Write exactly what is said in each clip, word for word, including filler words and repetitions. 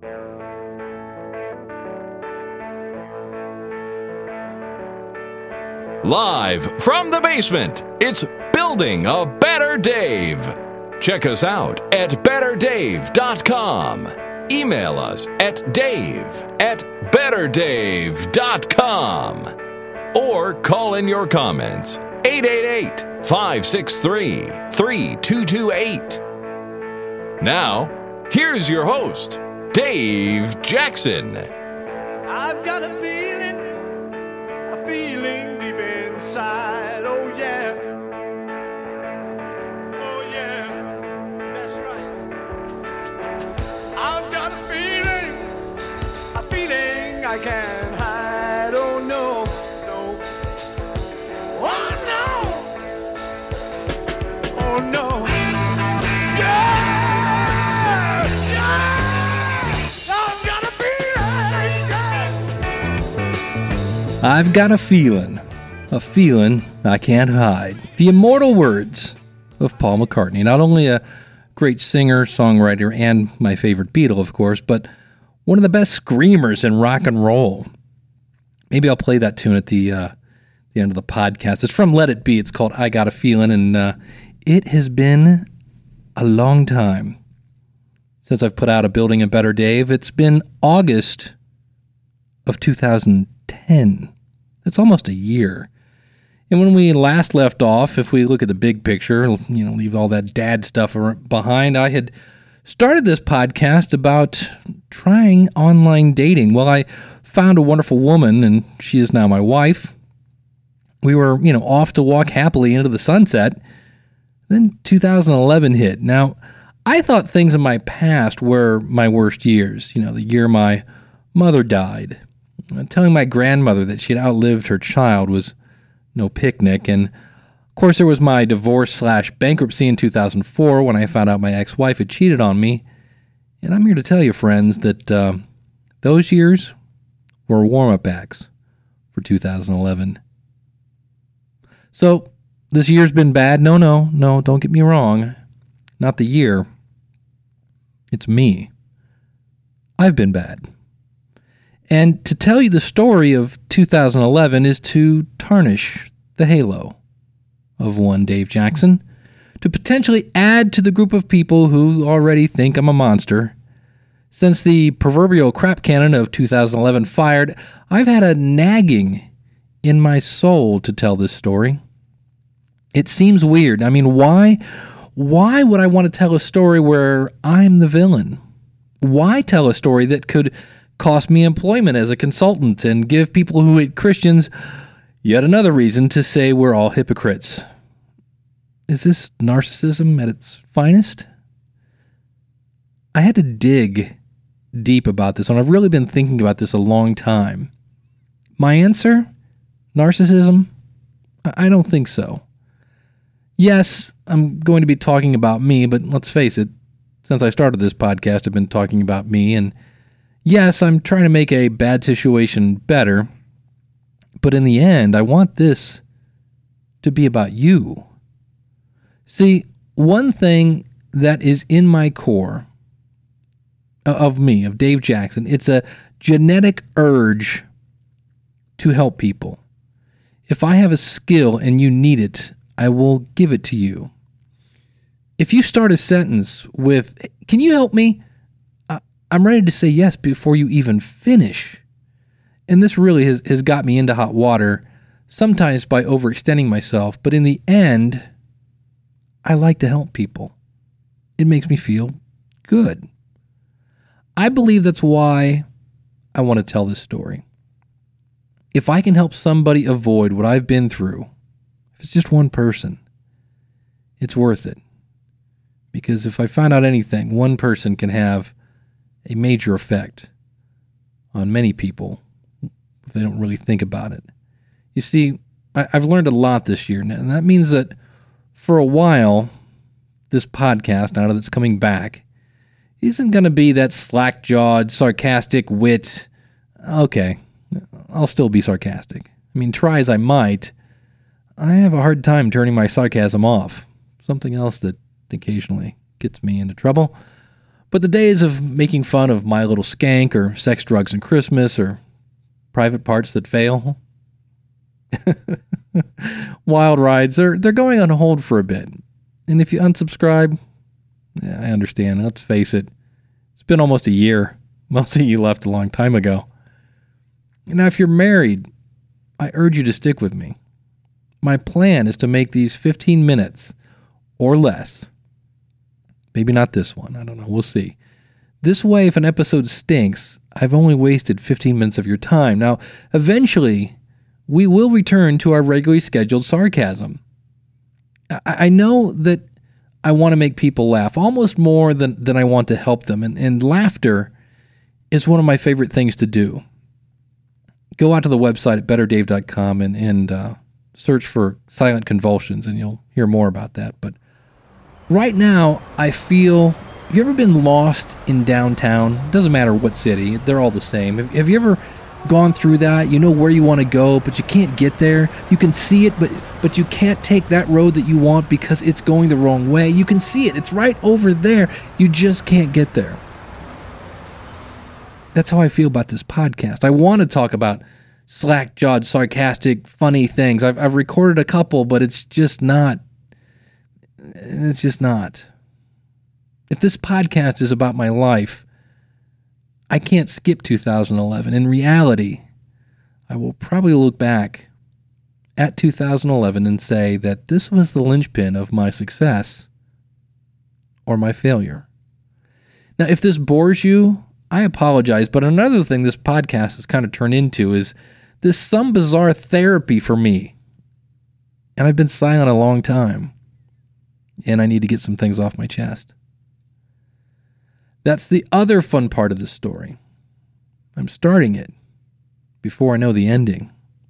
Live from the basement, it's Building a Better Dave. Check us out at better dave dot com. Email us at dave at better dave dot com. Or call in your comments, eight eight eight, five six three, three two two eight. Now, here's your host, Dave Jackson. I've got a feeling, a feeling deep inside, oh yeah. Oh yeah, that's right. I've got a feeling, a feeling I can't hide, oh no, no. Oh no, oh no. Yeah, yeah, I've got a feeling, yeah. I've got a feeling, a feeling I can't hide. The immortal words of Paul McCartney. Not only a great singer, songwriter, and my favorite Beatle, of course, but one of the best screamers in rock and roll. Maybe I'll play that tune at the uh, the end of the podcast. It's from Let It Be. It's called I Got a Feeling, and uh, it has been a long time since I've put out a Building a Better Dave. It's been August of two thousand ten. That's almost a year. And when we last left off, if we look at the big picture, you know, leave all that dad stuff behind, I had started this podcast about trying online dating. Well, I found a wonderful woman, and she is now my wife. We were, you know, off to walk happily into the sunset. Then two thousand eleven hit. Now, I thought things in my past were my worst years. You know, the year my mother died. Telling my grandmother that she had outlived her child was no picnic. And, of course, there was my divorce slash bankruptcy in two thousand four when I found out my ex-wife had cheated on me. And I'm here to tell you, friends, that uh, those years were warm-up acts for two thousand eleven. So, this year's been bad? No, no, no, don't get me wrong. Not the year. It's me. I've been bad. And to tell you the story of two thousand eleven is to tarnish the halo of one Dave Jackson, to potentially add to the group of people who already think I'm a monster. Since the proverbial crap cannon of two thousand eleven fired, I've had a nagging in my soul to tell this story. It seems weird. I mean, why, why would I want to tell a story where I'm the villain? Why tell a story that could cost me employment as a consultant and give people who hate Christians yet another reason to say we're all hypocrites? Is this narcissism at its finest? I had to dig deep about this, and I've really been thinking about this a long time. My answer? Narcissism? I don't think so. Yes, I'm going to be talking about me, but let's face it, since I started this podcast, I've been talking about me, and yes, I'm trying to make a bad situation better, but in the end, I want this to be about you. See, one thing that is in my core of me, of Dave Jackson, it's a genetic urge to help people. If I have a skill and you need it, I will give it to you. If you start a sentence with, "Can you help me?" I'm ready to say yes before you even finish. And this really has, has got me into hot water, sometimes by overextending myself, but in the end, I like to help people. It makes me feel good. I believe that's why I want to tell this story. If I can help somebody avoid what I've been through, if it's just one person, it's worth it. Because if I find out anything, one person can have a major effect on many people if they don't really think about it. You see, I, I've learned a lot this year, and that means that for a while, this podcast, now that it's coming back, isn't going to be that slack-jawed, sarcastic wit. Okay, I'll still be sarcastic. I mean, try as I might, I have a hard time turning my sarcasm off. Something else that occasionally gets me into trouble. But the days of making fun of My Little Skank or Sex, Drugs, and Christmas or Private Parts That Fail, Wild Rides, they're, they're going on hold for a bit. And if you unsubscribe, yeah, I understand. Let's face it. It's been almost a year. Most of you left a long time ago. Now, if you're married, I urge you to stick with me. My plan is to make these fifteen minutes or less. Maybe not this one. I don't know. We'll see. This way, if an episode stinks, I've only wasted fifteen minutes of your time. Now, eventually, we will return to our regularly scheduled sarcasm. I, I know that I want to make people laugh almost more than, than I want to help them. And, and laughter is one of my favorite things to do. Go out to the website at better dave dot com and, and uh, search for Silent Convulsions, and you'll hear more about that. But right now, I feel, have you ever been lost in downtown? It doesn't matter what city, they're all the same. Have, have you ever gone through that? You know where you want to go, but you can't get there. You can see it, but but you can't take that road that you want because it's going the wrong way. You can see it. It's right over there. You just can't get there. That's how I feel about this podcast. I want to talk about slack-jawed, sarcastic, funny things. I've, I've recorded a couple, but it's just not. It's just not. If this podcast is about my life, I can't skip two thousand eleven. In reality, I will probably look back at two thousand eleven and say that this was the linchpin of my success or my failure. Now, if this bores you, I apologize, but another thing this podcast has kind of turned into is this some bizarre therapy for me. And I've been silent a long time, and I need to get some things off my chest. That's the other fun part of the story. I'm starting it before I know the ending.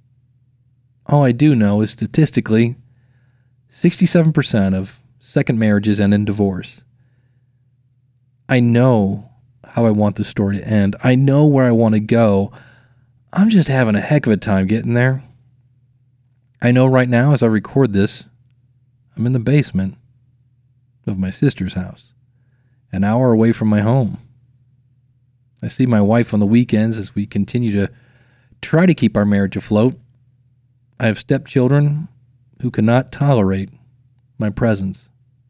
All I do know is statistically, sixty-seven percent of second marriages end in divorce. I know how I want the story to end. I know where I want to go. I'm just having a heck of a time getting there. I know right now as I record this, I'm in the basement of my sister's house, an hour away from my home. I see my wife on the weekends as we continue to try to keep our marriage afloat. I have stepchildren who cannot tolerate my presence.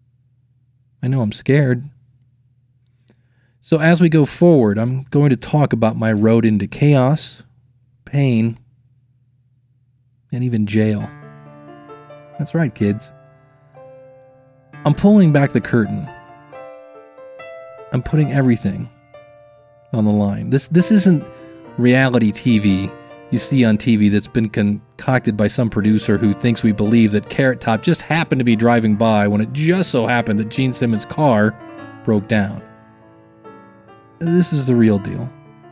I know I'm scared. So as we go forward, I'm going to talk about my road into chaos, pain, and even jail. That's right, kids. I'm pulling back the curtain. I'm putting everything on the line. This this isn't reality T V you see on T V that's been concocted by some producer who thinks we believe that Carrot Top just happened to be driving by when it just so happened that Gene Simmons' car broke down. This is the real deal.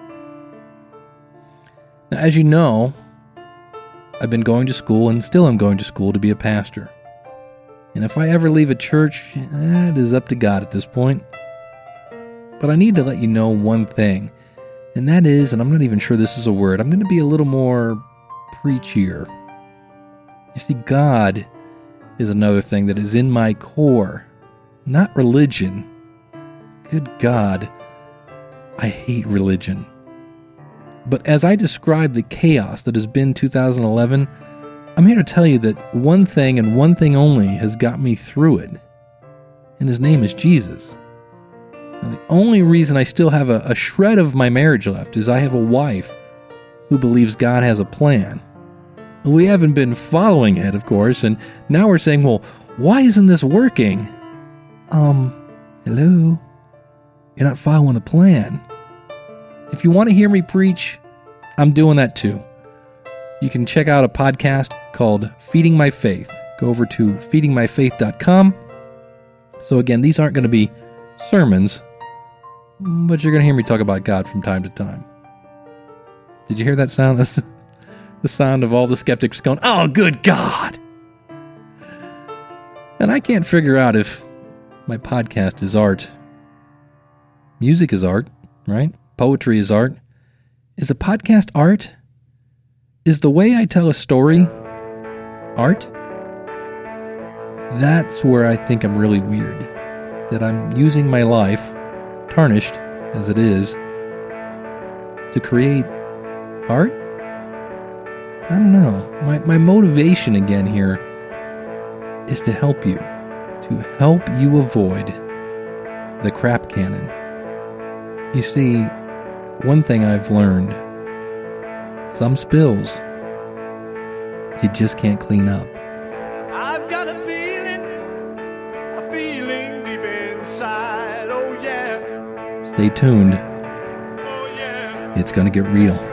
Now, as you know, I've been going to school and still am going to school to be a pastor. And if I ever leave a church, eh, it is up to God at this point. But I need to let you know one thing, and that is, and I'm not even sure this is a word, I'm going to be a little more preachier. You see, God is another thing that is in my core, not religion. Good God, I hate religion. But as I describe the chaos that has been two thousand eleven, I'm here to tell you that one thing and one thing only has got me through it, and his name is Jesus. Now, the only reason I still have a, a shred of my marriage left is I have a wife who believes God has a plan. We haven't been following it, of course, and now we're saying, well, why isn't this working? Um, hello? You're not following the plan. If you want to hear me preach, I'm doing that too. You can check out a podcast called Feeding My Faith. Go over to feeding my faith dot com. So again, these aren't going to be sermons, but you're going to hear me talk about God from time to time. Did you hear that sound? That's the sound of all the skeptics going, oh, good God. And I can't figure out if my podcast is art. Music is art, right? Poetry is art. Is a podcast art? Is the way I tell a story art? That's where I think I'm really weird. That I'm using my life tarnished as it is, to create art? I don't know. My, my motivation again here is to help you, to help you avoid the crap cannon. You see, one thing I've learned, some spills you just can't clean up. I've got a feeling, a feeling deep inside, oh yeah, Stay tuned. oh yeah. It's gonna get real.